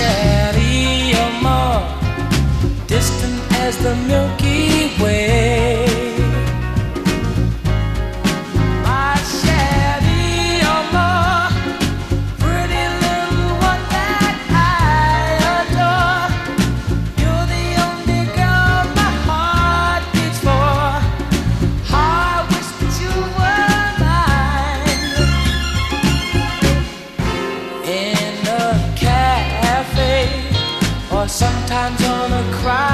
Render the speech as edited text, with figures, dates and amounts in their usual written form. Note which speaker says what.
Speaker 1: Shelly, you're more distant as the Milky Way. My Shelly, you're more pretty little one that I adore. You're the only girl my heart beats for. How I wish that you were mine. In a cafe, or sometimes on a crowd